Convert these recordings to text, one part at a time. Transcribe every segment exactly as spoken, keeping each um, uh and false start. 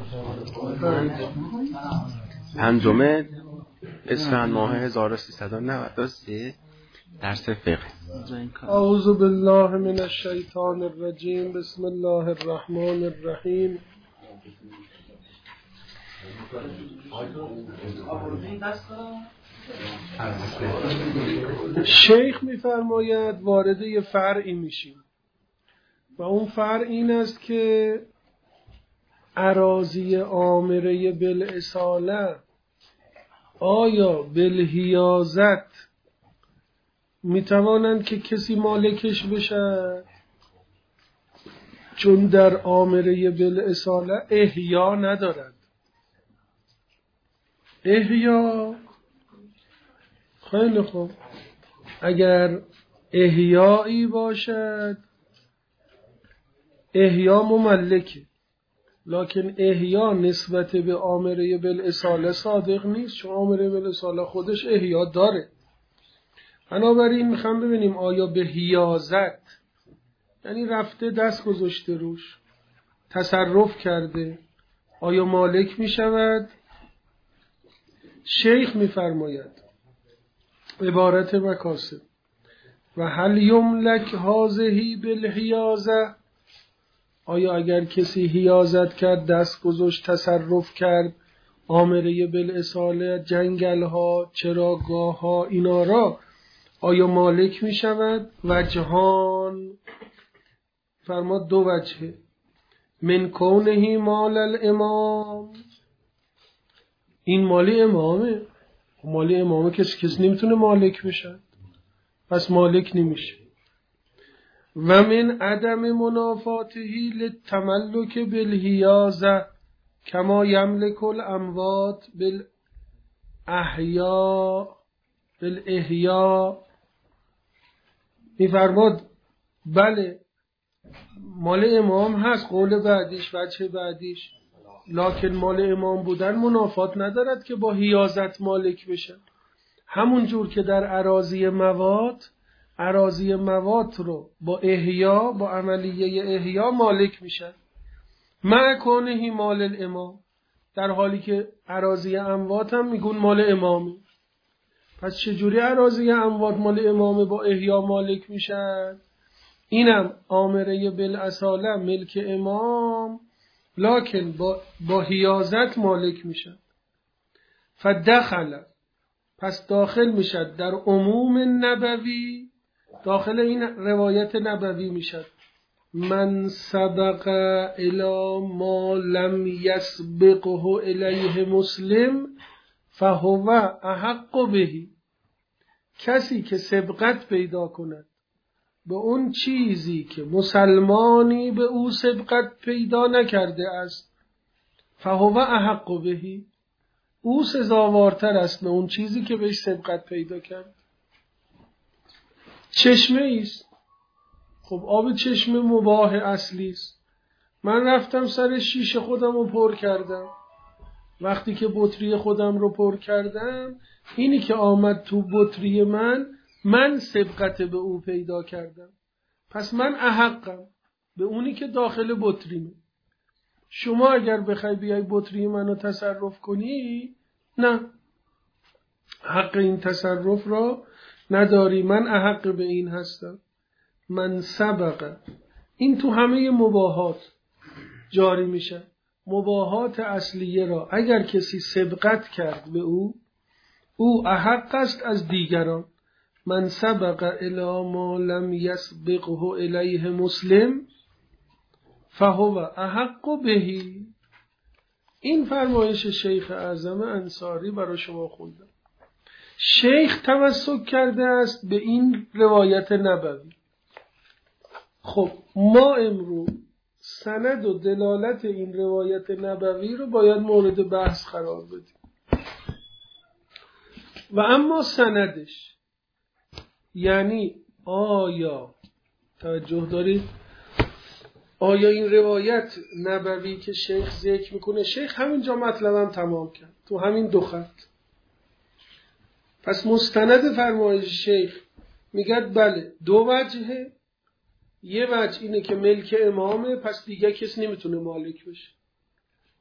پنجمه اسفند ماه هزار و سیصد و نود و سه درس فقه. اعوذ بالله من الشیطان الرجیم. بسم الله الرحمن الرحیم. شیخ می‌فرماید وارد یه فرعی میشیم و اون فرع این است که اراضی آمره بالاصاله آیا بالحیازت میتوانند که کسی مالکش بشه؟ چون در آمره بالاصاله احیا ندارد. احیا خیلی خوب، اگر احیایی باشد احیا مملکه، لکن احیا نسبت به آمره بالاصاله صادق نیست، چون آمره بالاصاله خودش احیا داره. بنابراین میخوام ببینیم آیا به حیازت یعنی رفته دست گذاشته روش تصرف کرده آیا مالک میشود؟ شیخ میفرماید عبارت مکاسب و هل یملک هذه بالحیازه، آیا اگر کسی حیازت کرد دست گذاشت تصرف کرد آمره بالاصاله جنگل ها چراگاه ها اینا را آیا مالک می شود؟ وجهان فرما دو وجهه. من کونه مال الامام، این مالی امامه، مالی امامه کسی کسی نمیتونه مالک بشه، پس مالک نمیشه. و من عدم منافاتهی للتملک بالحیازه کما یملک الاموات بالاحیا بالاحیا. میفرماد بله مال امام هست، قول بعدیش وجه بعدیش، لکن مال امام بودن منافات ندارد که با حیازت مالک بشه. همون جور که در اراضی مواد اراضی مواد رو با احیا با عملیه احیا مالک میشن مع کونه مال الامام، در حالی که اراضی اموات هم میگون مال امامه. پس چجوری اراضی اموات مال امامه با احیا مالک میشن؟ اینم آمره بالاصاله ملک امام لکن با, با حیازت مالک میشن. فدخل پس داخل میشد در عموم نبوی، داخل این روایت نبوی میشد من سبق الی ما لم یسبقه الیه مسلم فهو احق بهی، کسی که سبقت پیدا کند به اون چیزی که مسلمانی به او سبقت پیدا نکرده است فهو احق بهی، او سزاوارتر است به اون چیزی که بهش سبقت پیدا کرد. چشمه ایست، خب آب چشمه مباح اصلی است. من رفتم سر شیشه خودم رو پر کردم، وقتی که بطری خودم رو پر کردم اینی که آمد تو بطری من من سبقت به او پیدا کردم، پس من احقم به اونی که داخل بطریمه. شما اگر بخوای بیای بطری منو تصرف کنی نه، حق این تصرف را نداری، من احق به این هستم. من سبق، این تو همه مباحات جاری میشه. مباحات اصلیه را اگر کسی سبقت کرد به او، او احق است از دیگران. من سبق الی ما لم یسبقه الیه مسلم فهو احق بهی. این فرمایش شیخ اعظم انصاری برای شما خوندم. شیخ تمسک کرده است به این روایت نبوی. خب ما امروز سند و دلالت این روایت نبوی رو باید مورد بحث قرار بدیم. و اما سندش یعنی آیا توجه دارید آیا این روایت نبوی که شیخ ذکر میکنه، شیخ همینجا مطلبم تمام کرد تو همین دو خط. پس مستند فرمایش شیخ میگه بله دو وجهه، یه وجه اینه که ملک امامه پس دیگه کسی نمیتونه مالک بشه.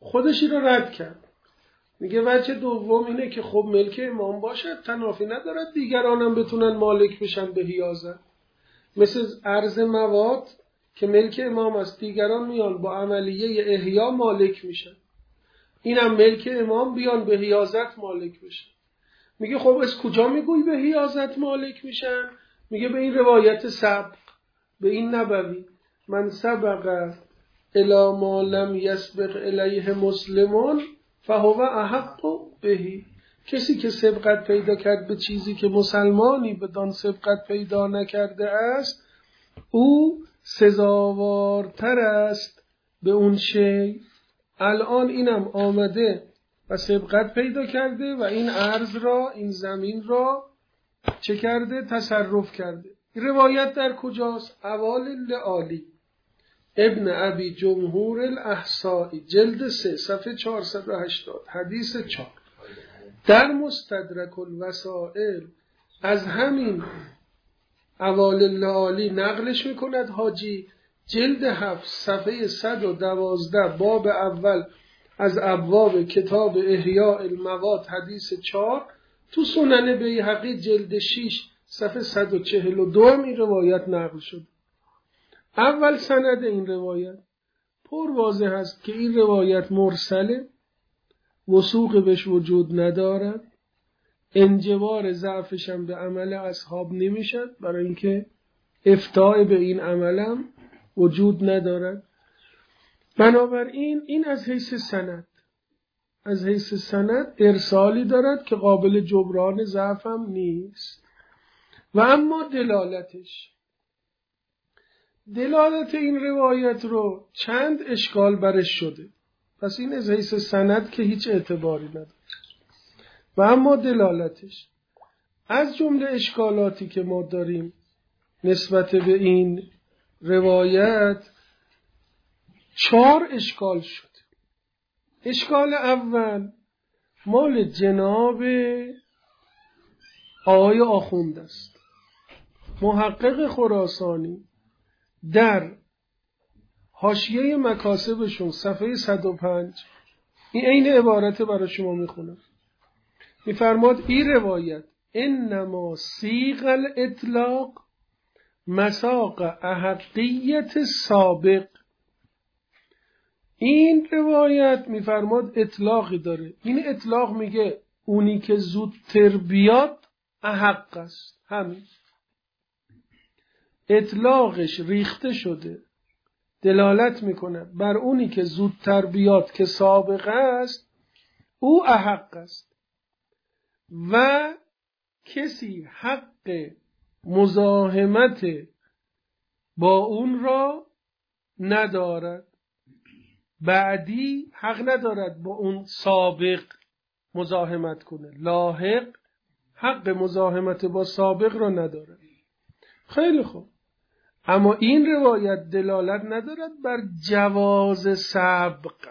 خودشی رو رد کرد. میگه وجه دوم اینه که خب ملک امام باشد تنافی ندارد دیگرانم بتونن مالک بشن به حیازت، مثل عرض مواد که ملک امام است دیگران میان با عملیه احیا مالک میشن، اینم ملک امام بیان به حیازت مالک بشن. میگه خب از کجا میگوی به حیازت مالک میشن؟ میگه به این روایت سبق، به این نبوی من سبق الی ما لم یسبق الیه مسلمون فهو احق بهی، کسی که سبقت پیدا کرد به چیزی که مسلمانی بدان سبقت پیدا نکرده است او سزاوارتر است به اون شی. الان اینم آمده و سبقت پیدا کرده و این ارض را، این زمین را چه کرده؟ تصرف کرده. روایت در کجاست؟ اوالل عالی ابن ابی جمهور الاحصائی جلد سه صفحه چهارصد و هشتاد حدیث چهار. در مستدرک الوسائل از همین اوالل عالی نقلش میکند حاجی، جلد هفت صفحه صد و دوازده باب اول از ابواب کتاب احیاء المواد حدیث چهار. تو سنن بیهقی جلد شش صفحه صد و چهل و دو هم این روایت نقل شد. اول سند این روایت پر واضح است که این روایت مرسله، وثوق بهش وجود ندارد، انجبار ضعفش هم به عمل اصحاب نمیشد برای اینکه افتاء به این عملم وجود ندارد. بنابراین این از حیث سند، از حیث سند ارسالی دارد که قابل جبران ضعف هم نیست. و اما دلالتش، دلالت این روایت رو چند اشکال برش شده، پس این از حیث سند که هیچ اعتباری نداره. و اما دلالتش، از جمله اشکالاتی که ما داریم نسبت به این روایت چهار اشکال شد. اشکال اول مال جناب آقای آخوند است، محقق خراسانی. در حاشیه مکاسبشون صفحه صد و پنج این عین عبارت برای شما میخونم. میفرماد این روایت انما صیغ الاطلاق مساق احقیت سابق. این روایت میفرماد اطلاقی داره، این اطلاق میگه اونی که زودتر بیاد احق است. همین اطلاقش ریخته شده دلالت میکنه بر اونی که زودتر بیاد که سابقه است او احق است و کسی حق مزاحمت با اون را ندارد، بعدی حق ندارد با اون سابق مزاحمت کنه، لاحق حق مزاحمت با سابق را ندارد. خیلی خوب، اما این روایت دلالت ندارد بر جواز سبق.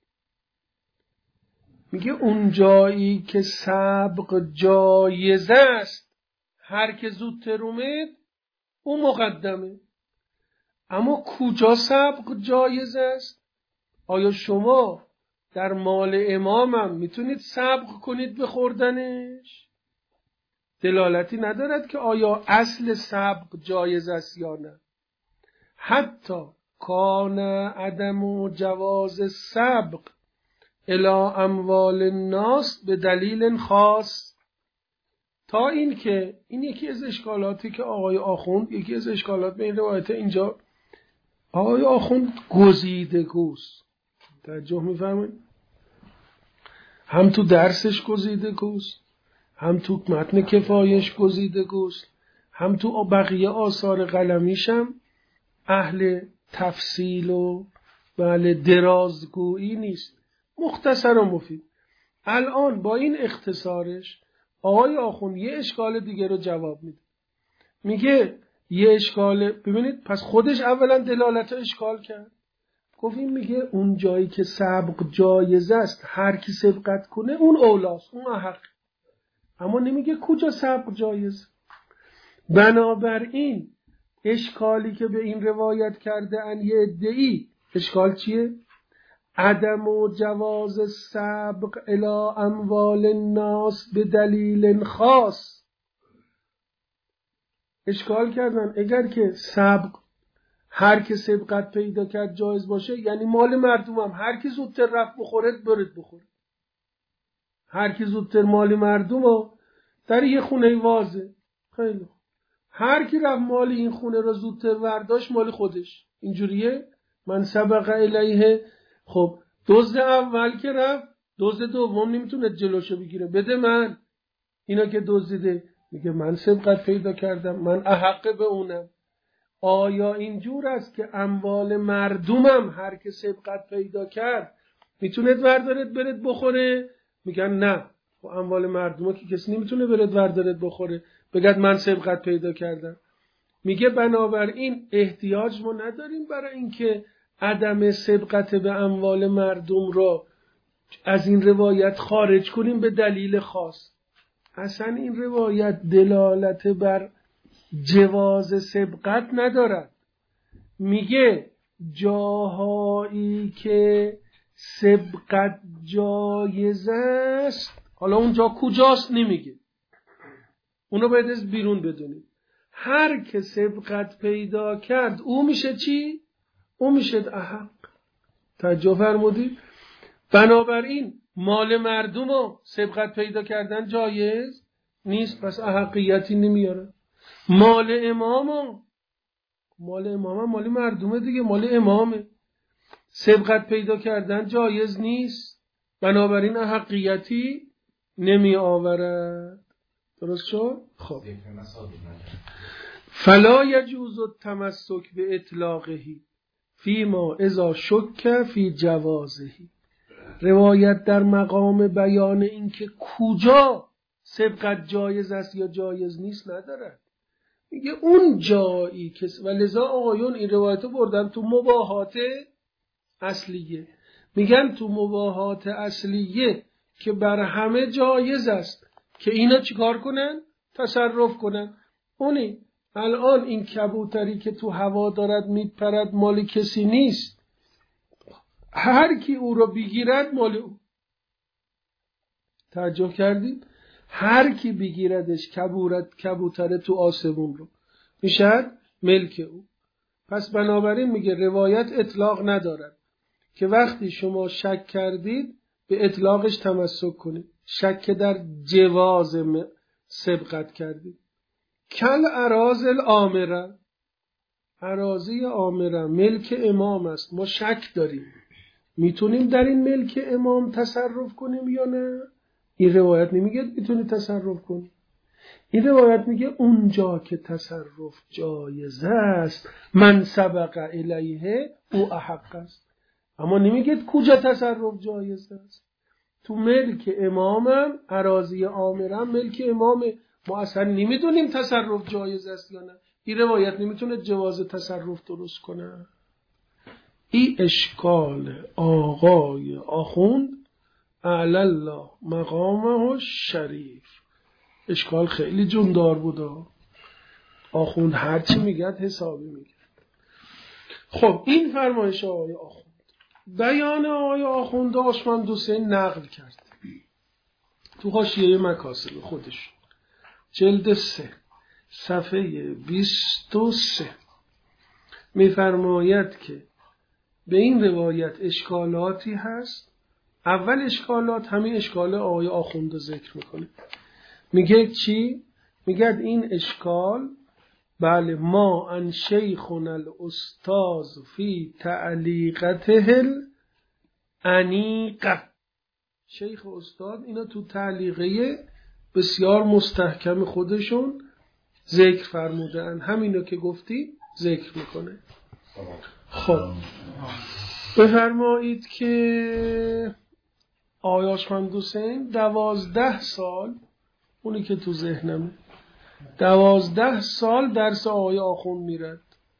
میگه اون جایی که سبق جایز است هر که زودتر اومد اون مقدمه. اما کجا سبق جایز است؟ آیا شما در مال امامم میتونید سبق کنید به خوردنش؟ دلالتی ندارد که آیا اصل سبق جایز است یا نه. حتی کان عدم جواز سبق الی اموال الناس به دلیل خاص، تا این که این یکی از اشکالاتی که آقای آخوند، یکی از اشکالات به این روایت اینجا آقای آخوند گزیده گوست. توجه می‌فرمایید؟ هم تو درسش گزیده گوست، هم تو متن کفایش گزیده گوست، هم تو بقیه آثار قلمیشم اهل تفصیل و بله درازگویی نیست، مختصر و مفید. الان با این اختصارش آقای آخوند یه اشکال دیگه رو جواب میده. میگه یه اشکال، ببینید پس خودش اولا دلالت اشکال کرد، گفت این میگه اون جایی که سبق جایز است هر کی سبقت کنه اون اولاست، اون حق. اما نمیگه کجا سبق جایز. بنابراین اشکالی که به این روایت کرده ان یه ادعی، اشکال چیه؟ عدم و جواز سبق الی اموال الناس به دلیل خاص. اشکال کردن اگر که سبق هر که سبقت پیدا کرد جایز باشه، یعنی مال مردم هم هر کی زودتر رفت بخورد برد بخوره. هر کی زودتر مال مردم ها در یه خونه وازه، خیلی خوب، هر کی رفت مال این خونه را زودتر ورداشت مال خودش. اینجوریه من سبق الیه. خب دزد اول که رفت دزد دوم نمیتونه جلوشو بگیره، بده من. اینا که دزدیده میگه من سبقت پیدا کردم، من احق به اونم. آیا اینجور است که اموال مردمم هر که سبقت پیدا کرد میتونه وردارد برد بخوره؟ میگن نه، و اموال مردم که کسی نمیتونه برد وردارد بخوره بگد من سبقت پیدا کردم. میگه بنابراین احتیاج ما نداریم برای اینکه عدم سبقت به اموال مردم را از این روایت خارج کنیم به دلیل خاص. اصلا این روایت دلالت بر جواز سبقت ندارد. میگه جاهایی که سبقت جایز است، حالا اونجا کجاست نمیگه، اونو باید از بیرون بدونیم. هر که سبقت پیدا کرد او میشه چی؟ او میشه احق. توجه فرمودید؟ بنابراین مال مردم رو سبقت پیدا کردن جایز نیست، پس احقیتی نمیاره. مال امام مال امام مال مردمه دیگه، مال امامه، سبقت پیدا کردن جایز نیست، بنابراین احقیتی نمی آورد. درست شد؟ خب فلا یجوز التمسک به اطلاقه فیما اذا شک فی جوازه. روایت در مقام بیان اینکه کجا سبقت جایز است یا جایز نیست ندارد. میگه اون جایی که و لذا آقایون این روایتو بردن تو مباحات اصلیه. میگن تو مباحات اصلیه که بر همه جایز است که اینا چیکار کنن؟ تصرف کنن. اونی الان این کبوتری که تو هوا دارد میپرد مال کسی نیست، هر کی او رو بگیرد مال او. توجه کردید؟ هر کی بگیردش کبورت کبوتر تو آسمون رو میشد ملک او. پس بنابراین میگه روایت اطلاق ندارد که وقتی شما شک کردید به اطلاقش تمسک کنید. شک در جواز سبقت کردید. کل اراضی الامره، اراضی آمره ملک امام است، ما شک داریم میتونیم در این ملک امام تصرف کنیم یا نه؟ این روایت نمیگه میتونی تصرف کنی. این روایت میگه اونجا که تصرف جایز است من سبق الیه او احق است. اما نمیگه کجا تصرف جایز است. تو ملک امامم اراضی آمرم ملک امامه، ما اصلا نمیدونیم تصرف جایز است یا نه. این روایت نمیتونه جواز تصرف درست کنه. این اشکال آقای آخوند اعلی الله مقامه شریف، اشکال خیلی جوندار بوده. آخوند هرچی میگد حسابی میگد. خب این فرمایش آقای آخوند، بیان آقای آخوند آشمند حسین نقل کرد تو حاشیه مکاسب خودش جلد سه صفحه بیست و سه میفرماید که به این روایت اشکالاتی هست. اول اشکالات همین اشکال آقای آخوند رو ذکر میکنه. میگه چی؟ میگه این اشکال بله ما ان شیخنا الاستاذ فی تعلیقته الانیقه، شیخ استاد اینا تو تعلیقه بسیار مستحکم خودشون ذکر فرمودن، همینو که گفتی ذکر میکنه. خب بفرمایید که آیاش مندوسین دوازده سال، اونی که تو ذهنمه، دوازده سال درس آقای آخوند میرد.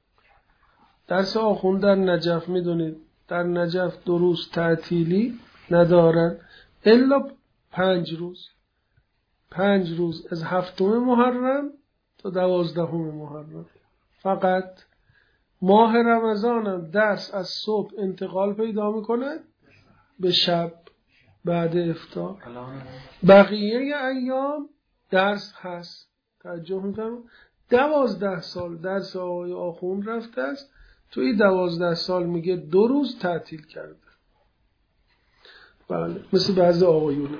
درس آخوند در نجف میدونید در نجف دو روز تعطیلی ندارن الا پنج روز، پنج روز از هفتم محرم تا دوازدهم محرم. فقط ماه رمضان هم درس از صبح انتقال پیدا میکنه به شب بعد افطار. بقیه ایام درس هست. توجه میکنم دوازده سال درس آقای آخوند رفته است، توی دوازده سال میگه دو روز تعطیل کرده. بله مثل بعضی آقایونه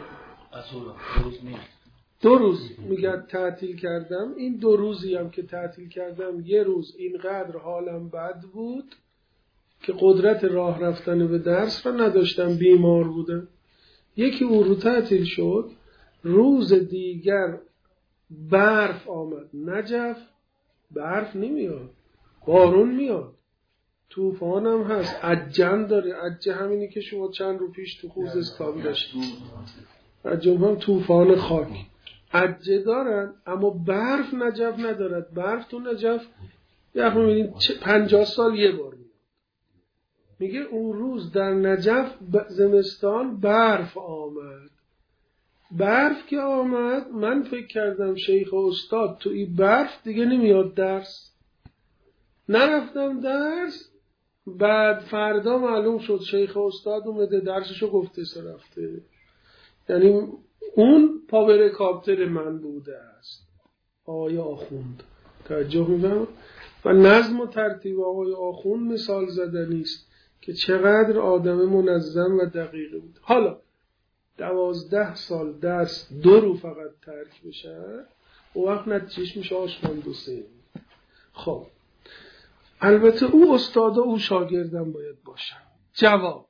دو روز میگه تعطیل کردم. این دو روزی هم که تعطیل کردم یه روز اینقدر حالم بد بود که قدرت راه رفتن به درس رو نداشتم، بیمار بودم. یکی اون رو تعطیل شد، روز دیگر برف آمد. نجف برف نمیاد، بارون میاد، طوفان هم هست، عجم داره. عجه همینی که شما چند رو پیش تو خوزستان داشتید. عجم هم طوفان خاک. عجه دارن اما برف نجف ندارد. برف تو نجف یه میبینید پنجاه سال یه بار میاد. میگه اون روز در نجف زمستان برف آمد. برف که آمد من فکر کردم شیخ و استاد تو این برف دیگه نمیاد درس. نرفتم درس. بعد فردا معلوم شد شیخ و استاد اومده درسشو گفته سه رفته. یعنی اون پاورکاپتر من بوده است آقای آخوند. توجه می‌کنم و نظم و ترتیب آقای آخوند مثال زدنی است که چقدر آدم منظم و دقیق بود. حالا دوازده سال درس دو رو فقط ترک بشه و وقت نتیجهش میشه آشمند حسین. خب البته او استاد و او شاگردم باید باشن. جواب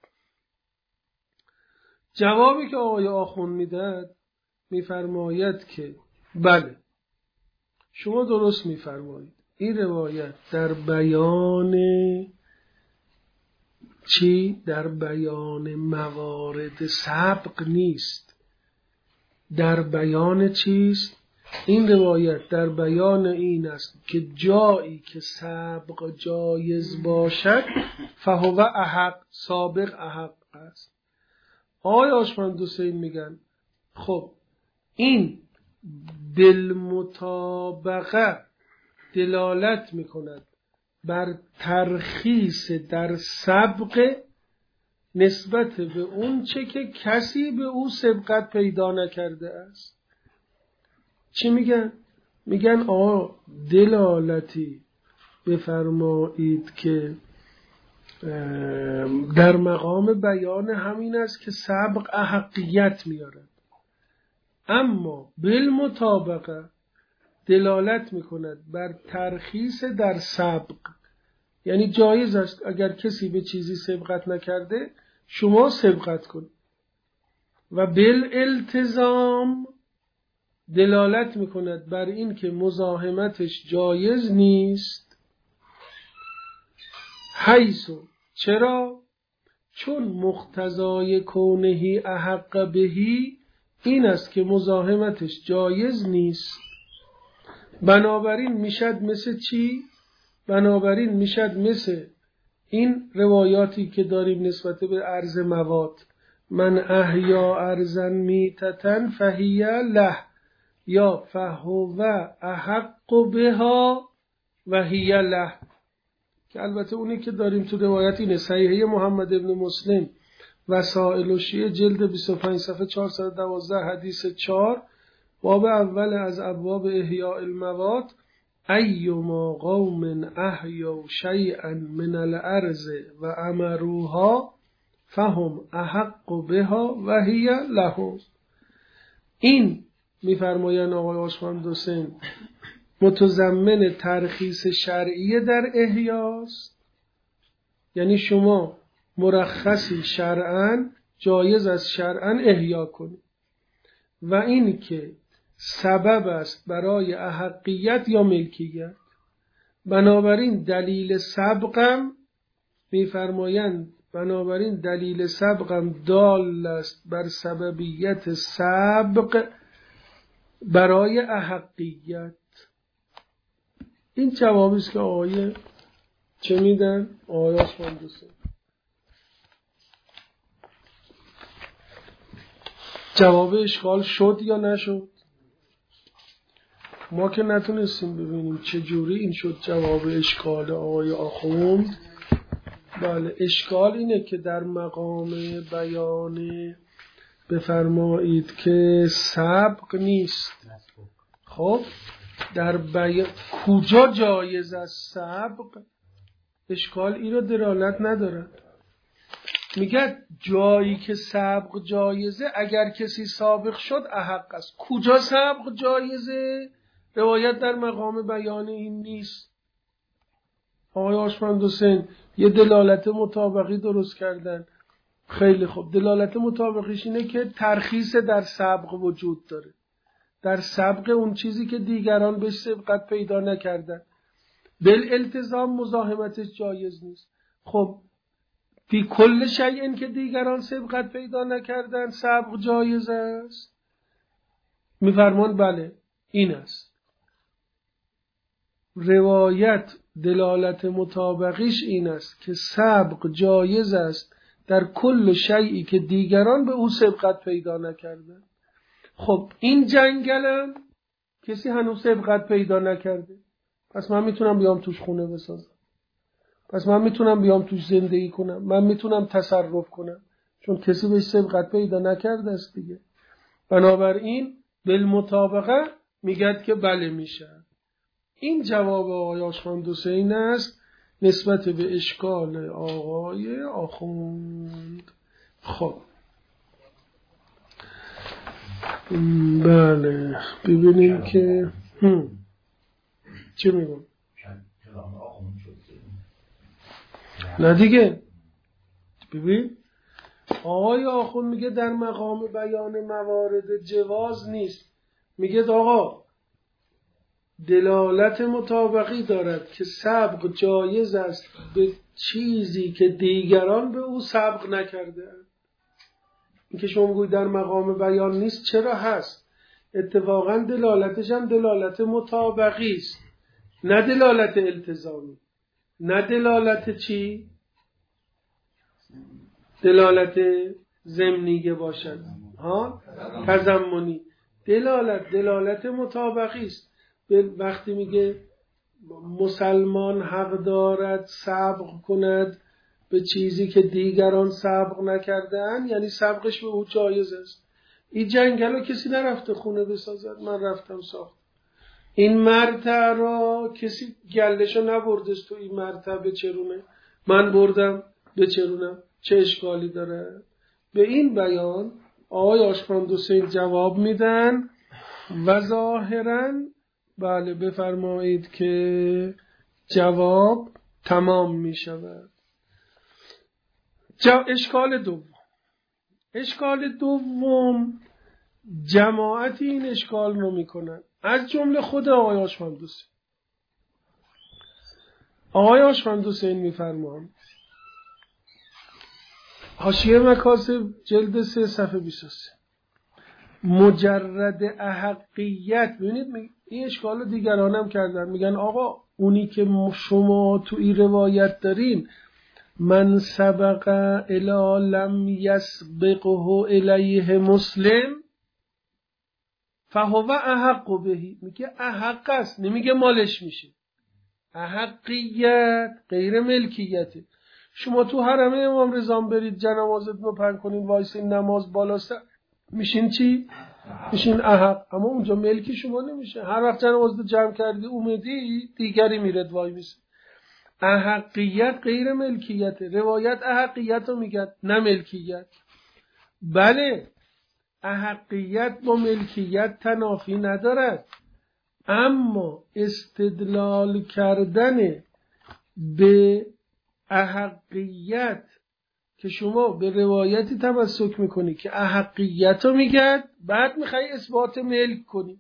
جوابی که آقای آخوند میداد میفرماید که بله شما درست میفرمایید، این روایت در بیان چی؟ در بیان موارد سبق نیست. در بیان چیست؟ این روایت در بیان این است که جایی که سبق جایز باشد فهو احق، سابق احق است. آقای آشمند حسین میگن خب این بالمطابقه دلالت میکند بر ترخیص در سبق نسبت به اون چه که کسی به او سبقت پیدا نکرده است. چی میگن؟ میگن آه دلالتی بفرمایید که در مقام بیان همین است که سبق احقیت میارد، اما بالمطابقه دلالت میکند بر ترخیص در سبق. یعنی جایز است اگر کسی به چیزی سبقت نکرده شما سبقت کنید. و بالالتزام دلالت میکند بر این که مزاحمتش جایز نیست. حیثو چرا؟ چون مقتضای کونهی احق بهی این است که مزاحمتش جایز نیست. بنابراین میشد مثل چی؟ بنابراین میشد مثل این روایاتی که داریم نسبت به عرض مواد. من احیا ارزن میتتن فهیه له یا فهو احق بها و هیه له، که البته اونی که داریم تو روایت اینه. صحیحه محمد ابن مسلم وسائل و شیعه جلد بیست و پنج صفحه چهارصد و دوازده حدیث چهار باب اول از ابواب احیاء المواد ایما قوم احیوا شیئا من الارض و امروها فهم احق بها و هی لهم. این میفرمایند آقای آشمند حسین متضمن ترخیص شرعی در احیاست. یعنی شما مرخصی شرعاً جایز از شرعاً احیا کنید و این که سبب است برای احقیت یا ملکیت. بنابراین دلیل سبقم میفرمایند بنابراین دلیل سبقم دال است بر سببیت سبق برای احقیت. این جوابی است که آقای چه میدن؟ آقای آشمند حسین. جواب اشکال شد یا نشد؟ ما که نتونستیم ببینیم چه جوری این شد جواب اشکال آقای آخوند. بله اشکال اینه که در مقام بیان بفرمایید که سبق نیست. خب در بیان کجا جایز است سبق؟ اشکال این رو دلالت ندارد. میگه جایی که سبق جایزه اگر کسی سابق شد احق است. کجا سبق جایزه؟ روایت در مقام بیان این نیست. آقای آشمند حسین یه دلالت مطابقی درست کردن. خیلی خوب. دلالت مطابقیش اینه که ترخیص در سبق وجود داره. در سبق اون چیزی که دیگران بهش سبقت پیدا نکردن. بالالتزام مزاحمتش جایز نیست. خب فی کل شیء که دیگران سبقت پیدا نکردن سبق جایز است. میفرمان بله این است. روایت دلالت مطابقیش این است که سبق جایز است در کل شیئی که دیگران به او سبقت پیدا نکردن. خب این جنگلم کسی هنوز سبقت پیدا نکرده، پس من میتونم بیام توش خونه بسازم، پس من میتونم بیام توش زندگی کنم، من میتونم تصرف کنم، چون کسی بهش سبقت پیدا نکرده است دیگه. بنابراین بالمطابقه میگد که بله میشه. این جواب آقای آشمند حسین است نسبت به اشکال آقای آخوند. خب بله ببینیم که هم. چه میگم؟ نه دیگه ببین آقای آخوند میگه در مقام بیان موارد جواز نیست. میگه آقا دلالت مطابقی دارد که سبق جایز است به چیزی که دیگران به او سبق نکرده. این که شما میگوید در مقام بیان نیست، چرا هست؟ اتفاقا دلالتش هم دلالت مطابقی است، نه دلالت التزامی، نه دلالت چی؟ دلالت ضمنیه باشد، ها تضمنی. دلالت دلالت مطابقی است. وقتی میگه مسلمان حق دارد سبق کند به چیزی که دیگران سبق نکردن، یعنی سبقش به او جایز است. این جنگل رو کسی نرفته خونه بسازد، من رفتم ساخت. این مرتع را کسی گلشو نبرده تو این مرتع بچرونه، من بردم بچرونم، چه اشکالی داره؟ به این بیان آقای آشمند حسین جواب میدن و ظاهراً بله بفرمایید که جواب تمام می شود. اشکال دوم اشکال دوم جماعتی این اشکال رو می کنن، از جمله خود آقای آشمند حسین. آقای آشمند حسین می فرمان حاشیه مکاسب جلد سه صفحه بیست و سه مجرد احقیت. ببینید این اشکال دیگران هم کردن، میگن آقا اونی که شما تو این روایت دارین من سبق الی لم یسبقه الیه مسلم فهو احق بهی، میگه احق است، نمیگه مالش میشه. احقیت غیر ملکیته. شما تو حرم امام رضا برید جنازتون رو پهن کنین وایسین نماز بالا سر میشین چی؟ میشین احق، اما اونجا ملکی شما نمیشه. هر وقت جنازت جمع کردی اومدی دیگری میرد وای میشه. احقیت غیر ملکیت. روایت احقیت رو میگه نه ملکیت. بله احقیت با ملکیت تنافی ندارد، اما استدلال کردن به احقیت که شما به روایتی تمسک میکنی که احقیت رو میگه بعد میخوای اثبات ملک کنی،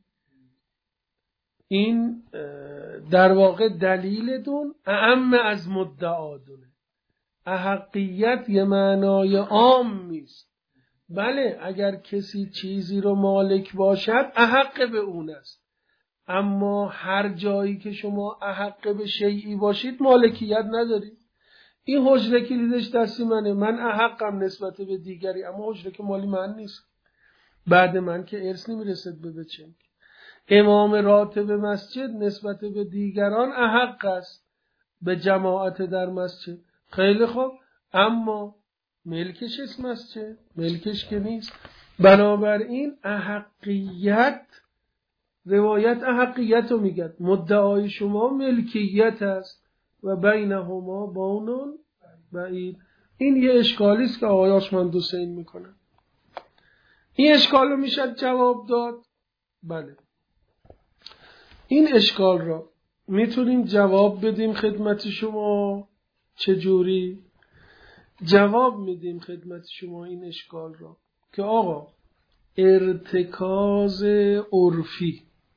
این در واقع دلیل دون اعم از مدعا دونه. احقیت یه معنای عام نیست. بله اگر کسی چیزی رو مالک باشد احق به اون است، اما هر جایی که شما احق به شیئی باشید مالکیت ندارید. این حجره کلیدش دستی منه، من احقم نسبت به دیگری، اما حجره که مالی من نیست، بعد من که ارث نمیرسد به بچه. امام راتب مسجد نسبت به دیگران احق است به جماعت در مسجد، خیلی خوب، اما ملکش اسم است چه؟ ملکش که نیست. بنابراین احقیت، روایت احقیت رو میگد، مدعای شما ملکیت است و بینهما بانون بعید. این یه اشکالی است که آقای آشمند حسین میکنن. این اشکال رو میشه جواب داد؟ بله، این اشکال را میتونیم جواب بدیم خدمت شما. چجوری؟ جواب میدیم خدمت شما این اشکال را که آقا ارتکاز عرفی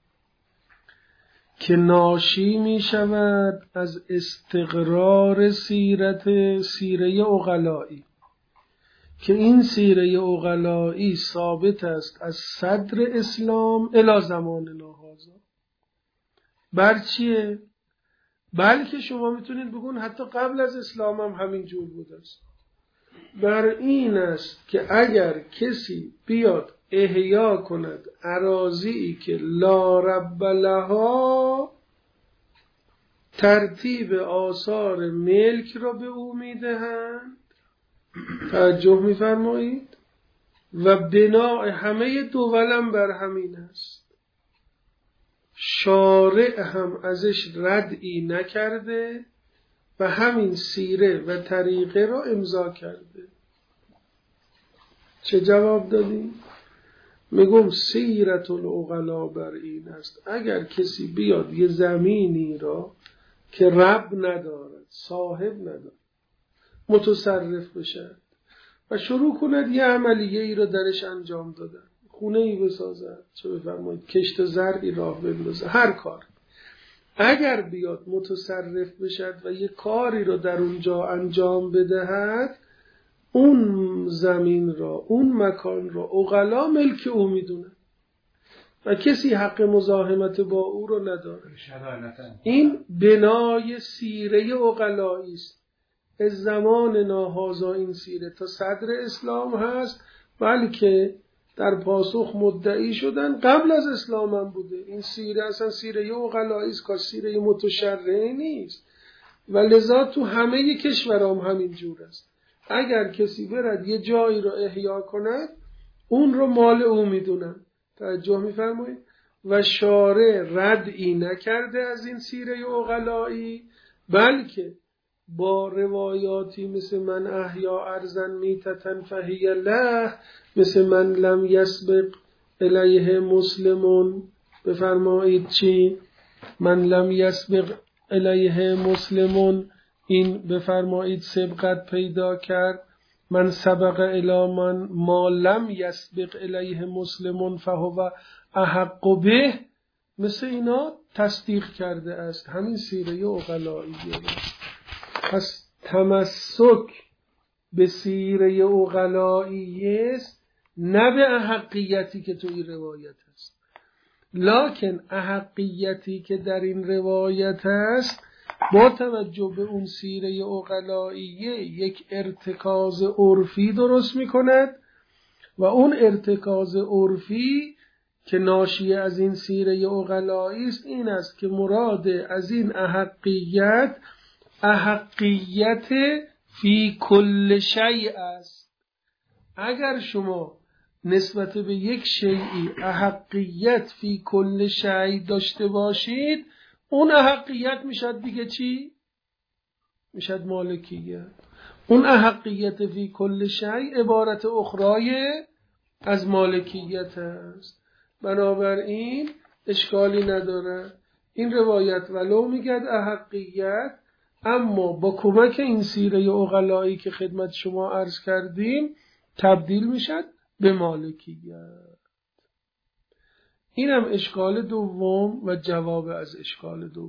که ناشی می شود از استقرار سیرت سیره عقلایی، که این سیره عقلایی ثابت است از صدر اسلام الی زماننا هذا، بر چیه؟ بلکه شما میتونید بگون حتی قبل از اسلام هم همین جور بوده است. بر این است که اگر کسی بیاد احیا کند اراضی که لا رب لها، ترتیب آثار ملک را به او میدهند، توجه میفرمایید، و بناء همه دولم بر همین است، شارع هم ازش ردی نکرده و همین سیره و طریقه را امضا کرده. چه جواب دادیم؟ میگم سیرت العقلا بر این است، اگر کسی بیاد یه زمینی را که رب ندارد، صاحب ندارد، متصرف بشه و شروع کند یه عملیه ای را درش انجام دادن، خونه ای بسازد، چه بفرمایید کشت زرعی راه بندازه، هر کار، اگر بیاد متصرف بشد و یه کاری را در اونجا انجام بدهد، اون زمین را، اون مکان را عقلا ملک او میدونه و کسی حق مزاحمت با او رو نداره. این بنای سیره عقلایی است. از زمان ناهازا این سیره تا صدر اسلام هست، بلکه در پاسخ مدعی شدن قبل از اسلام هم بوده. این سیره اصلا سیره عقلایی است، که سیره متشرعه نیست و لذا تو همه کشورام همین جور است. اگر کسی برد یه جایی رو احیا کند، اون رو مال او میدونن. توجه میفرمایید؟ و شارع ردی نکرده از این سیره عقلایی، بلکه با روایاتی مثل من احیا ارضا میتتن فهی له، مثل من لم یسبق الیه مسلمون، بفرمایید چی؟ من لم یسبق الیه مسلمون، این بفرمایید سبقت پیدا کرد. من سبق الی من ما لم یسبق الیه مسلمون فهو احق به، مثل اینا تصدیق کرده است همین سیره عقلایی. پس تمسک به سیره عقلایی است، نه به احقیتی که تو این روایت است. لکن احقیتی که در این روایت است با توجه به اون سیره عقلایی یک ارتکاز عرفی درست می کند و اون ارتکاز عرفی که ناشی از این سیره عقلایی است این است که مراد از این احقیت احقیت فی کل شیء است. اگر شما نسبت به یک شیئی احقیت فی کل شیء داشته باشید، اون احقیت میشد دیگه چی؟ میشد مالکیت. اون احقیت فی کل شیء عبارت اخرای از مالکیت است. بنابراین اشکالی نداره این روایت ولو میگد احقیت، اما با کمک این سیره عقلایی که خدمت شما عرض کردیم تبدیل میشد به مالکیت. اینم اشکال دوم و جواب از اشکال دوم.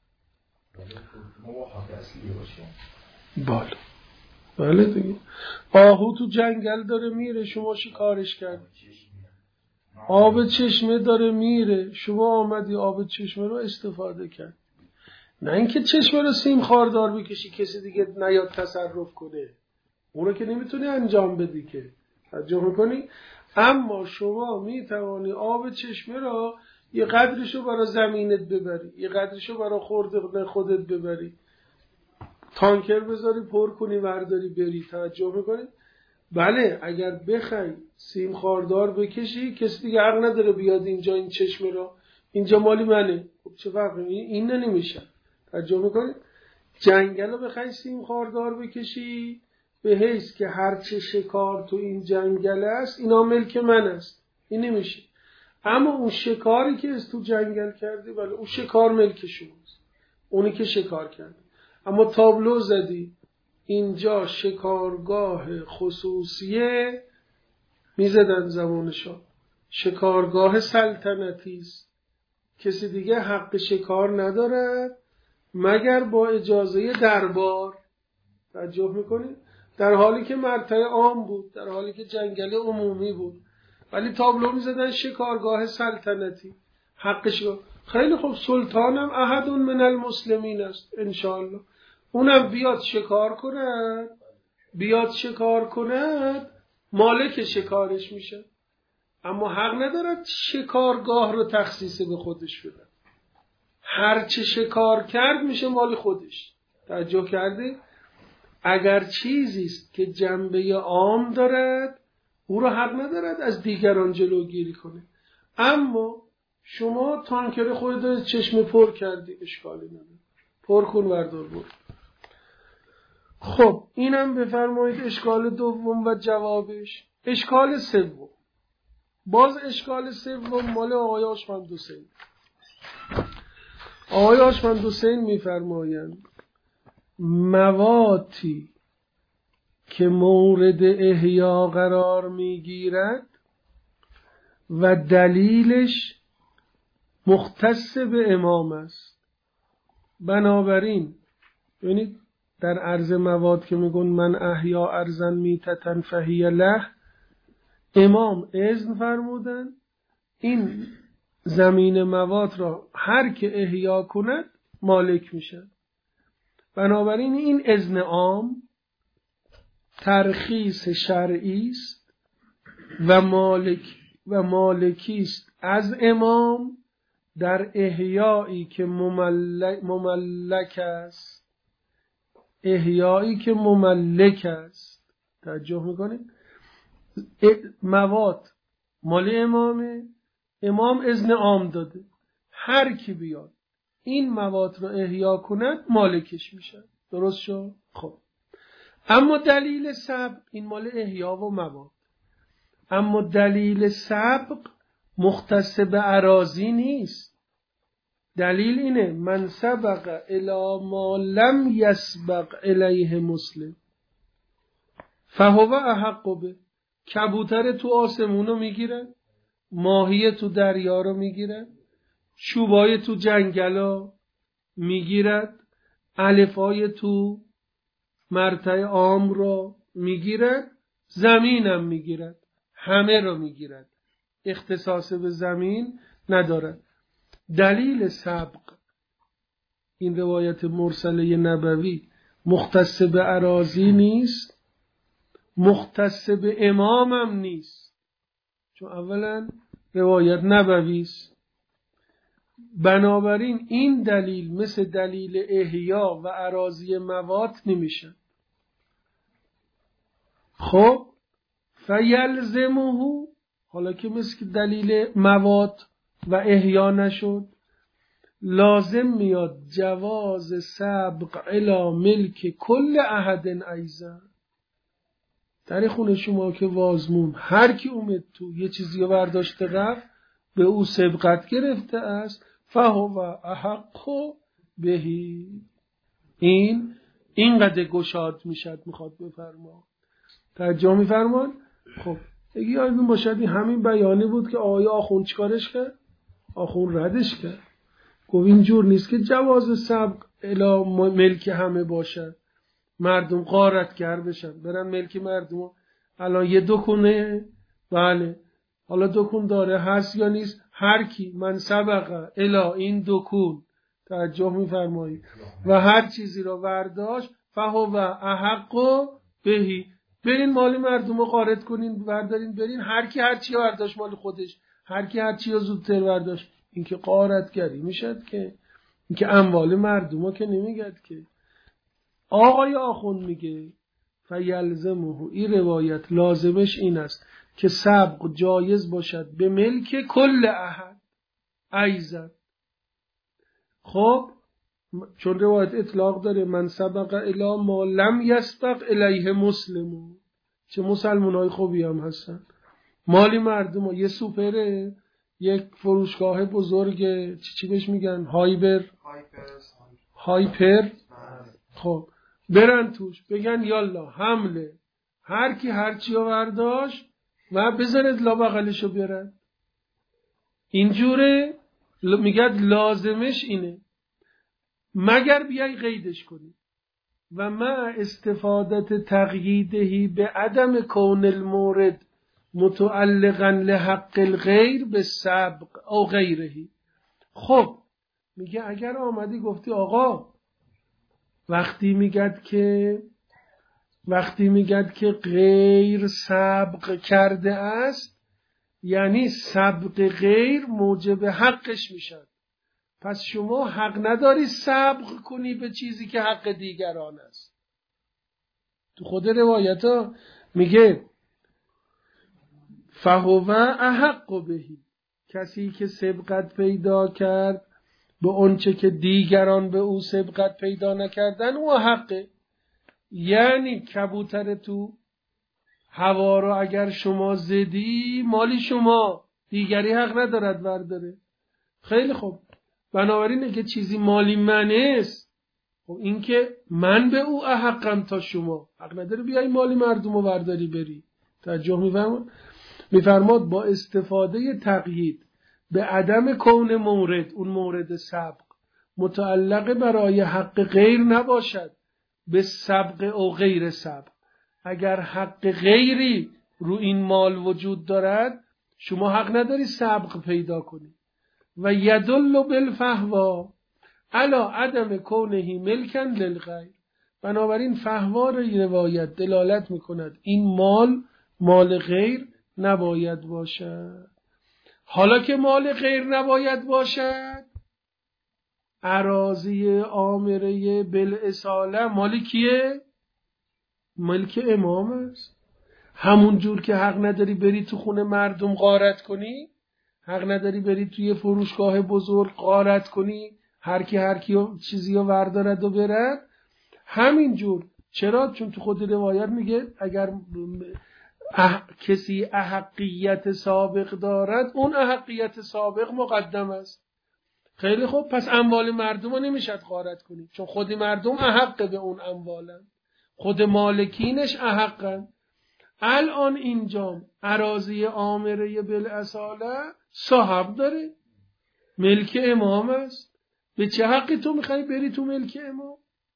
بله بله دیگه. آهو تو جنگل داره میره، شما شکارش کرد. آب چشمه داره میره، شما آمدی آب چشمه رو استفاده کرد. نه اینکه چشمه رو سیم خاردار بکشی کسی دیگه نیاد تصرف کنه، اون رو که نمیتونی انجام بدی که. توجه میکنی؟ اما شما میتوانی آب چشمه را یه قدرشو برای زمینت ببری، یه قدرشو برای خورد خودت ببری. تانکر بذاری پر کنی ورداری بری. توجه میکنی؟ بله اگر بخوای سیم خاردار بکشی کسی دیگه حق نداره بیاد اینجا این چشمه را اینجا مالی منه. خب چه فرقی؟ این نمیشه. توجه میکنی؟ جنگل رو بخوای سیم خاردار بکشی به حیث که هرچه شکار تو این جنگل است اینا ملک من است، این نمیشه. اما اون شکاری که از تو جنگل کرده بله اون شکار ملک شماست، اونی که شکار کرده. اما تابلو زدی اینجا شکارگاه خصوصیه، میزدن زمانشان شکارگاه سلطنتی است، کسی دیگه حق شکار ندارد مگر با اجازه دربار. توجه میکنید؟ در حالی که مرتع عام بود، در حالی که جنگل عمومی بود، ولی تابلو میزدن شکارگاه سلطنتی، حق شکار. خیلی خوب، سلطانم احد من المسلمین است انشاءالله، اونم بیاد شکار کند، بیاد شکار کند مالک شکارش میشه، اما حق ندارد شکارگاه رو تخصیص به خودش بده. هر چه شکار کرد میشه مال خودش. توجه کرده؟ اگر چیزی است که جنبه عام دارد او را حق ندارد از دیگران جلوگیری کنه. اما شما تانکر خودت چشم پر کردی، اشکالی نداره، پر کن وردار برو. خب اینم بفرمایید اشکال دوم و جوابش. اشکال سوم، باز اشکال سوم مال آقای آشمند حسین. آقای آشمند حسین میفرمایند مواتی که مورد احیا قرار میگیرد و دلیلش مختص به امام است. بنابراین ببینید در عرض مواد که میگن من احیا ارزن میتتن فهی له، امام اذن فرمودن این زمین مواد را هر که احیا کند مالک میشه. بنابراین این اذن عام ترخیص شرعی است و مالک و مالکی است از امام در احیایی که مملک, مملک است، احیایی که مملک است. توجه میکنید؟ مواد مال امامه، امام اذن عام داده هر کی بیاد این مواد رو احیا کند مالکش میشه. درست شد؟ خب اما دلیل سبق این مال احیا و مواد، اما دلیل سبق مختص به اراضی نیست. دلیل اینه من سبق الی ما لم یسبق الیه مسلم فهو احق به. کبوتر تو آسمون رو میگیرن، ماهی تو دریا رو میگیرن، چوبای تو جنگل رو میگیرد، الفای تو مرتع عام رو میگیرد، زمینم میگیرد، همه رو میگیرد، اختصاص به زمین ندارد. دلیل سبق این روایت مرسله نبوی مختص به اراضی نیست، مختص به امامم نیست، چون اولا روایت نبوی است. بنابراین این دلیل مثل دلیل احیا و اراضی مواد نمیشه. خب فیلزمه، حالا که مثل دلیل مواد و احیا نشد، لازم میاد جواز سبق الی ملک کل احد ایضا. در خونه شما که وازمون هر کی اومد تو یه چیزی رو برداشته رفت به او سبقت گرفته است، فهو احق بهی. این اینقدر گشاد میشد میخواد بفرما. توجه میفرمان. خب اگه یادتون باشد این همین بیانی بود که آیا آخوند چیکارش کرد؟ آخوند ردش کرد، گفت اینجور نیست که جواز سبق الی ملک همه باشد، مردم غارتگر بشن برن ملک مردم. الان یه دکونه، بله حالا دکون داره هست یا نیست، هر کی من سبقه الی این دکون، توجه میفرمایید، و هر چیزی رو برداشت فهو احق بهی، برین مال مردم رو غارت کنین، بردارین برین، هر کی هر چی برداشت مال خودش، هر کی هر چی رو زودتر برداشت. این که غارتگری میشد که، این که اموال مردم رو که نمیگد که. آقای آخوند میگه فیلزمه، این روایت لازمش این است که سبق جایز باشد به ملک کل احد ایزد. خب چون روایت اطلاق داره من سبق الی ما لم یسبق الیه مسلمون، چه مسلمان های خوبی هم هستن. مالی مردم ها. یه سوپره، یک فروشگاه بزرگ، چی چی بهش میگن، هایبر هایپر، خب برن توش بگن یالا حمله، هر کی هر چی رو برداشت و بذارید لا بغلشو بیارن. اینجوره میگد لازمش اینه مگر بیای قیدش کنی و ما استفادت تقییدهی به عدم کون المورد متعلقا لحق الغیر به سبق او غیرهی. خب میگه اگر آمدی گفتی آقا وقتی میگد که وقتی میگد که غیر سبق کرده است یعنی سبق غیر موجب حقش میشد، پس شما حق نداری سبق کنی به چیزی که حق دیگران است. تو خود روایت ها میگه فهو احق بهی، کسی که سبقت پیدا کرد به اونچه که دیگران به او سبقت پیدا نکردن او حقه. یعنی کبوتر تو هوا رو اگر شما زدی مالی شما، دیگری حق ندارد برداره. خیلی خوب، بنابراین اگه چیزی مالی من است، خب این که من به او احقم تا شما حق نداری بیای مالی مردم رو برداری بری. توجه میفرماد میفرماد با استفاده تقیید به عدم کون مورد، اون مورد سبق متعلق برای حق غیر نباشد به سبق او غیر سبق. اگر حق غیری رو این مال وجود دارد شما حق نداری سبق پیدا کنی. و یدل بالفهوا علی عدم کونه ملکا للغیر، بنابراین فهوا روایت دلالت میکند این مال مال غیر نباید باشد. حالا که مال غیر نباید باشد، اراضی آمره بالاصاله مال کیه؟ ملک امام است. همون جور که حق نداری بری تو خونه مردم غارت کنی، حق نداری بری توی فروشگاه بزرگ غارت کنی، هر کی هر کی چیزی رو وردارد و برد، همین جور. چرا؟ چون تو خود روایت میگه اگر اح... کسی احقیت سابق دارد اون احقیت سابق مقدم است. خیلی خوب، پس اموال مردم رو نمیشد غارت کنی چون خود مردم احق به اون اموالن، خود مالکینش احقن. الان اینجا اراضی آمره بالاصاله صاحب داره، ملک امام است. به چه حقی تو میخوای بری تو ملک امام؟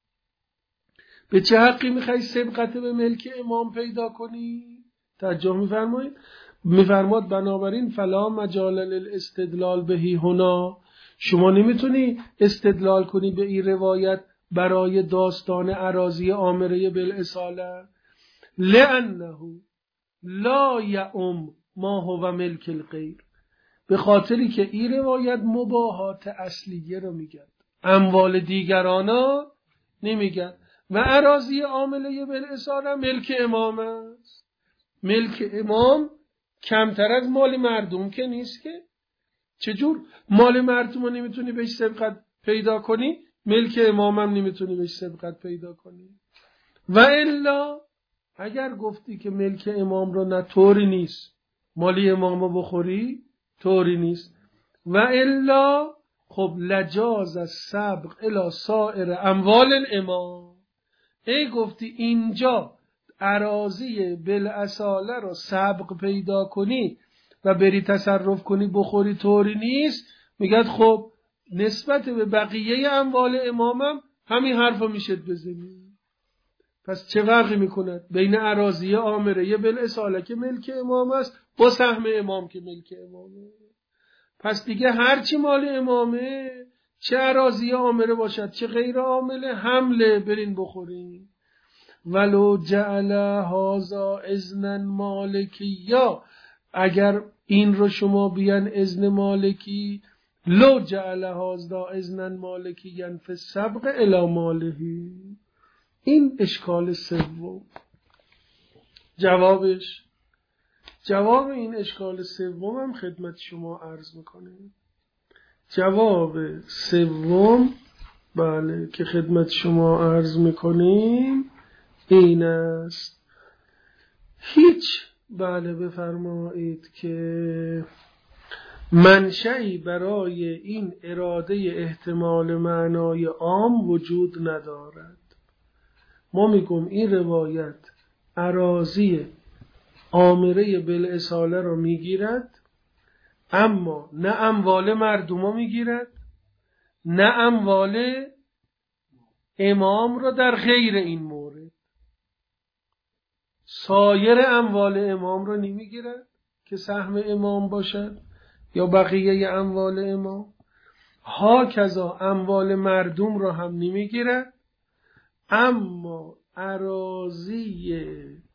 به چه حقی میخوای سبقت به ملک امام پیدا کنی؟ توجه میفرمایید؟ میفرماد بنابراین فلا مجال للاستدلال بهی هنا، شما نمیتونی استدلال کنی به این روایت برای داستان اراضی آمره بالاصاله، لانه لا یعم ما هو ملک الغیر، به خاطری که این روایت مباحات اصلیه رو میگن، اموال دیگرانا نمیگن. و اراضی عامله بالاصاله ملک امام است. ملک امام کمتر از مال مردم که نیست که. چجور مال مردم رو نمیتونی بهش سبقت پیدا کنی، ملک امام هم نمیتونی بهش سبقت پیدا کنی. و الا اگر گفتی که ملک امام رو نه طوری نیست، مالی امام رو بخوری طوری نیست. و الا خب لجاز السبق الی سائر اموال الامام، ای گفتی اینجا اراضی بالاصاله رو سبق پیدا کنی و بری تصرف کنی بخوری طوری نیست، میگد خب نسبت به بقیه اموال امامم همین حرف رو میشد بزنی. پس چه فرقی میکند بین اراضی آمره بالاصاله که ملک امام است با سهم امام که ملک امامه؟ پس دیگه هرچی مال امامه، چه اراضی آمره باشد چه غیر آمله، حمله برین بخورین. ولو جعل هذا اذنا مالکیا، اگر این رو شما بیان اذن مالکی، لو جعل هذا اذنا مالکیا فی السبق الی ماله، این اشکال سوم. جوابش جواب این اشکال سوم هم خدمت شما عرض میکنیم. جواب سوم بله که خدمت شما عرض میکنیم این است. هیچ بله بفرمایید که منشئی برای این اراده احتمال معنای عام وجود ندارد. ما میگم این روایت اراضی آمره بالاصاله را میگیرد، اما نه اموال مردم را میگیرد، نه اموال امام را در غیر این مورد. سایر اموال امام را نمیگیرد که سهم امام باشد یا بقیه اموال امام، ها کذا اموال مردم را هم نمیگیرد، اما اراضی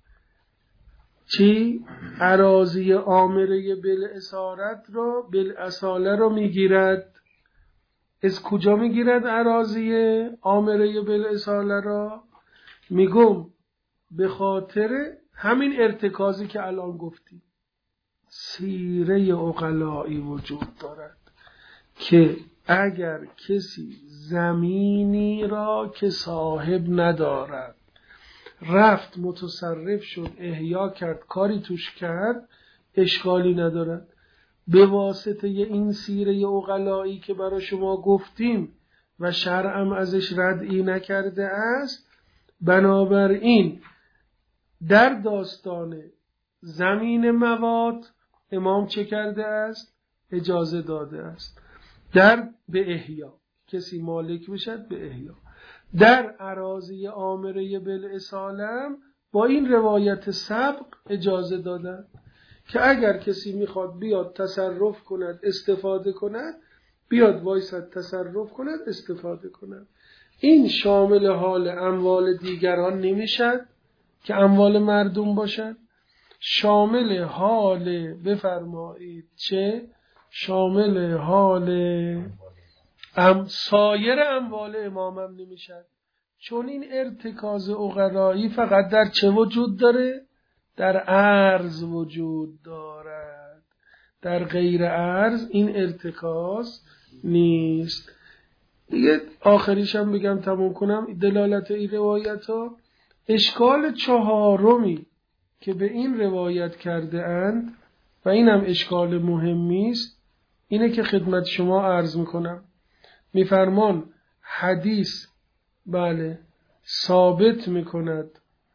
چی؟ اراضی آمره بالاصالت را بالاصاله را میگیرد. از کجا میگیرد اراضی آمره بالاصاله را؟ میگم به خاطر همین ارتکازی که الان گفتیم. سیره عقلایی وجود دارد که اگر کسی زمینی را که صاحب ندارد رفت متصرف شد احیا کرد کاری توش کرد اشکالی ندارد. به واسطه این سیره عقلایی که برای شما گفتیم و شرعم ازش ردعی نکرده است، بنابراین در داستان زمین مواد امام چه کرده است؟ اجازه داده است. در به احیا کسی مالک بشد به احیا. در اراضی آمره بالاصاله با این روایت سبق اجازه دادن که اگر کسی میخواد بیاد تصرف کند استفاده کند، بیاد وایسد تصرف کند استفاده کند. این شامل حال اموال دیگران نمیشد که اموال مردم باشد، شامل حال بفرمایید چه؟ شامل حال ام سایر اموال امام هم نمیشد، چون این ارتکاز عقلایی فقط در چه وجود داره؟ در ارز وجود دارد، در غیر ارز این ارتکاز نیست. دیگه آخریش هم بگم تموم کنم دلالت این روایت ها. اشکال چهارمی که به این روایت کرده اند و این هم اشکال مهمی است اینه که خدمت شما عرض میکنم. میفرمان حدیث بله ثابت میکند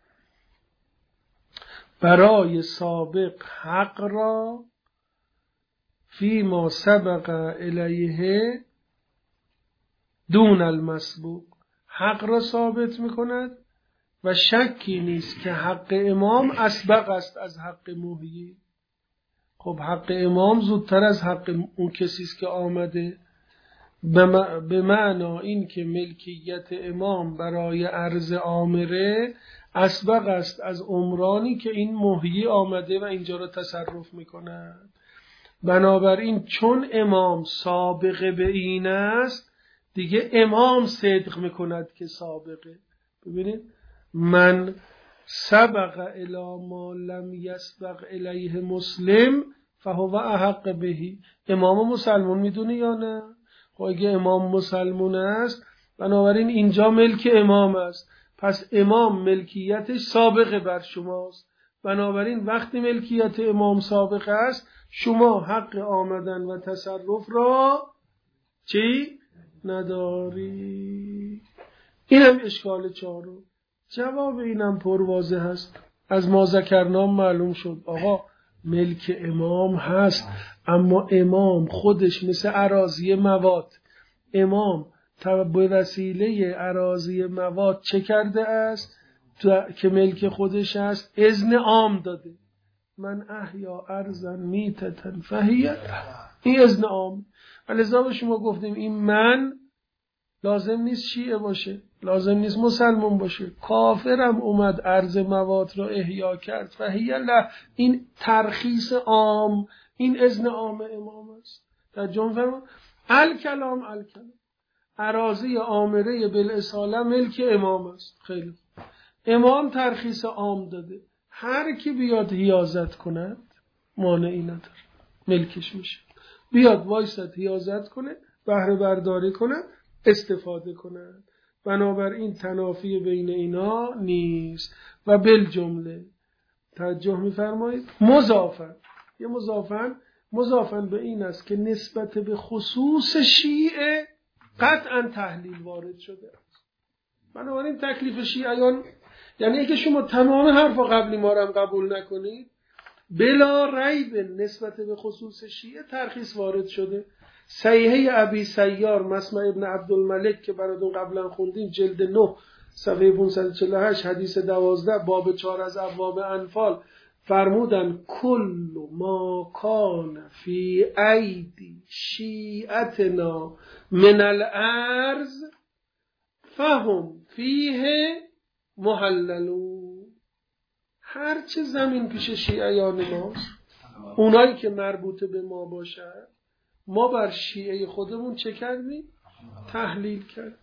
برای سابق حق را فی ما سبق الیه دون المسبوق، حق را ثابت میکند و شکی نیست که حق امام اسبق است از حق محیی. خب حق امام زودتر از حق اون کسی است که آمده، به معنا این که ملکیت امام برای عرض آمره اسبق است از عمرانی که این محیی آمده و اینجا را تصرف میکند. بنابراین چون امام سابقه به این است دیگه امام صدق میکند که سابقه. ببینید من سبق الی ما لم یسبق الیه مسلم فهو احق بهی. امام مسلمون میدونه یا نه؟ خب اگه امام مسلمون است بنابراین اینجا ملک امام است، پس امام ملکیتش سابقه بر شماست. بنابراین وقتی ملکیت امام سابقه است شما حق آمدن و تصرف را چی؟ نداری. اینم اشکال چهارم. جواب اینم پرواضح هست، از ما ذکرنام معلوم شد. آقا ملک امام هست، اما امام خودش مثل اراضی مواد، امام به وسیله اراضی مواد چه کرده است که ملک خودش است؟ اذن عام داده. من احیا ارضا میتتن فهیه، این اذن عام. لذا به شما گفتیم این من لازم نیست شیعه باشه، لازم نیست مسلمان باشه، کافرم اومد ارض مواد را احیا کرد فهیه له، این ترخیص عام، این اذن عام امام است. در جمع فرمان الکلام الکلام اراضی آمره بالاصاله ملک امام است. خیلی امام ترخیص عام داده، هر کی بیاد حیازت کند مانعی نداره، ملکش میشه. بیاد وایساد حیازت کنه، بهره برداری کنه، استفاده کنه. بنابراین تنافی بین اینا نیست. و بالجمله توجه میفرمایید مضافن، یه مضافن مضافن به این است که نسبت به خصوص شیعه قطعا تحلیل وارد شده است. بنابراین تکلیف شیعیان یعنی اگه شما تمام حرف قبلی ما رو هم قبول نکنید، بلا ریب نسبت به خصوص شیعه ترخیص وارد شده. صحیحه ابی سیار مسمع ابن عبدالملک که براتون قبلا خوندیم، جلد نه صفحه پانصد و چهل و هشت حدیث دوازده باب چهار از ابواب انفال فرمودن کل ما کان فی ایدی شیعتنا من الارض فهم فیه محللون. هرچه زمین پیش شیعیان ماست، اونایی که مربوط به ما باشد، ما بر شیعه خودمون چه کردیم؟ تحلیل کردیم.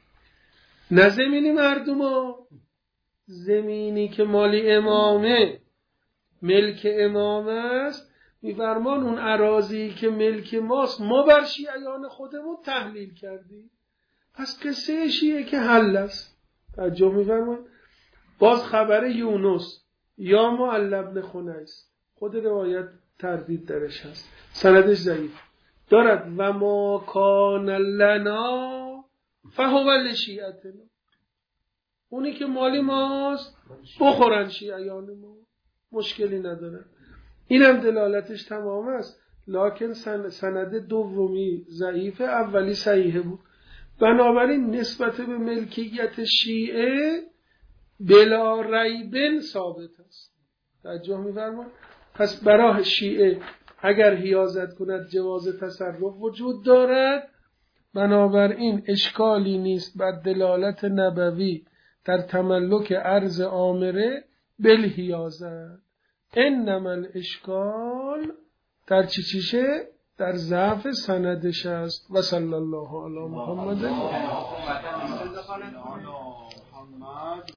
نه زمینی مردم ها، زمینی که مالی امامه، ملک امام است، میفرمان اون اراضی که ملک ماست ما بر شیعیان خودمون تحلیل کردیم. پس قصه شیعه که حل است. توجه میفرمان. باز خبر یونس یا معل ابن خنیس، خود روایت تردید درش هست، سندش ضعیف دارد. و ما کان لنا فهو لشیعتنا، اونی که مالی ماست بخورن شیعیان ما، مشکلی ندارن. اینم دلالتش تمام است. لکن سند دومی ضعیف، اولی صحیحه بود. بنابراین نسبت به ملکیت شیعه بلا ریبن ثابت است. توجه می‌فرمایید. پس برای شیعه اگر حیازت کند جواز تصرف وجود دارد. بنابراین اشکالی نیست بر دلالت نبوی در تملک ارض عامره بالحیازت. انما الاشکال در چی چیشه؟ در ضعف سندش است. و صلی الله علی محمد.